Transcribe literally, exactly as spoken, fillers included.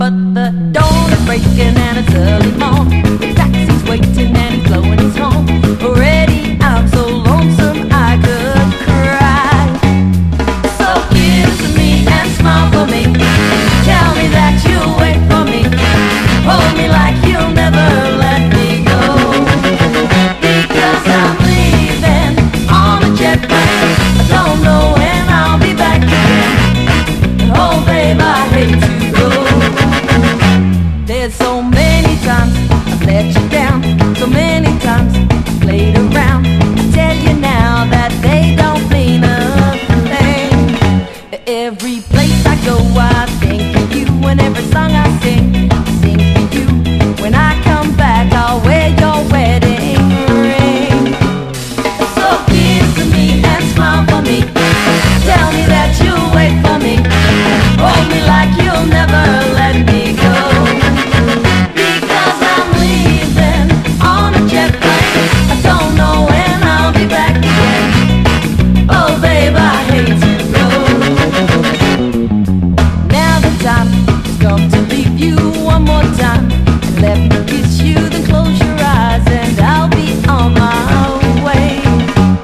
But the dawn is breaking and it's early morn. The taxi's waiting and he's blowing his horn. Already I'm so lonesome I could cry. So kiss me and smile for me. Tell me that you'll wait for me. Hold me like you'll never let me go. Because I'm leaving on a jet plane. I don't know when I'll be back again. Oh babe, I hate to go. There's so many times I've let you down, so many times I've played around. I tell you now that they don't mean a thing. Every place I go I think of you, and every song I sing, I sing for you. When I come back I'll wear your wedding ring. So kiss me and smile for me. Tell me that you'll wait for me. Hold me like you'll never let me go. Come to leave you one more time and let me